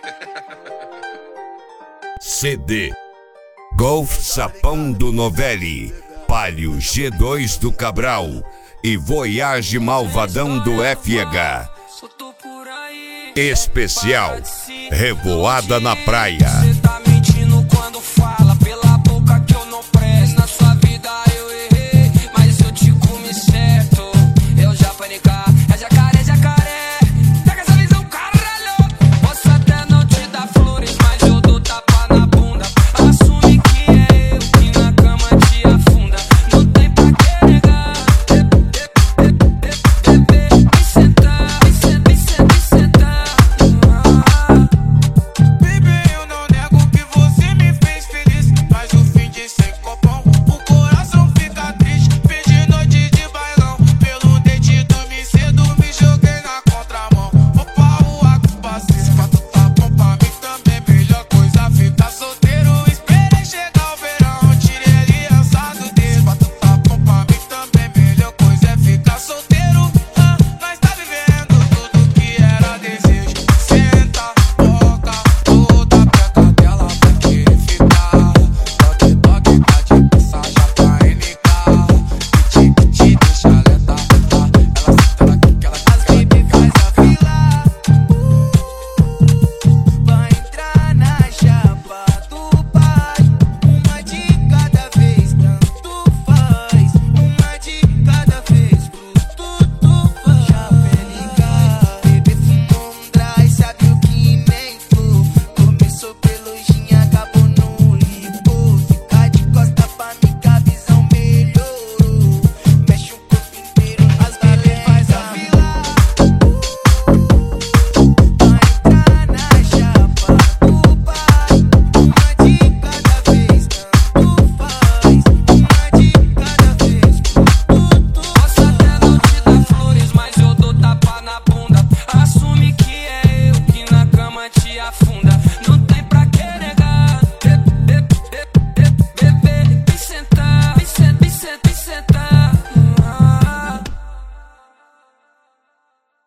CD Golf Sapão do Novelli, Palio G2 do Cabral e Voyage Malvadão do FH. Especial Revoada na Praia. Cê tá mentindo quando fala pela boca que eu não presto. Na sua vida eu errei, mas eu te comi certo. Eu já panicar, é jacaré, jacaré. Pega essa visão, caralho. Posso até não te dar flores, mas eu dou tapa na bunda. Assume que é eu que na cama te afunda. Não tem pra que negar. Me sentar, me sentar, me sentar, me sentar. Assume que é eu que na cama te afunda.